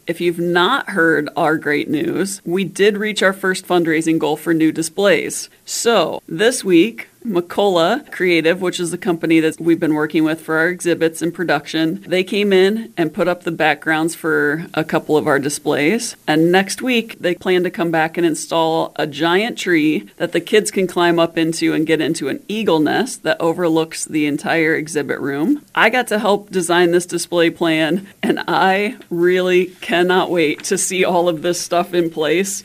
If you've not heard our great news, we did reach our first fundraising goal for new displays. So this week, Macola Creative, which is the company that we've been working with for our exhibits and production, they came in and put up the backgrounds for a couple of our displays. And next week, they plan to come back and install a giant tree that the kids can climb up into and get into an eagle nest that overlooks the entire exhibit room. I got to help design this display plan, and I really cannot wait to see all of this stuff in place.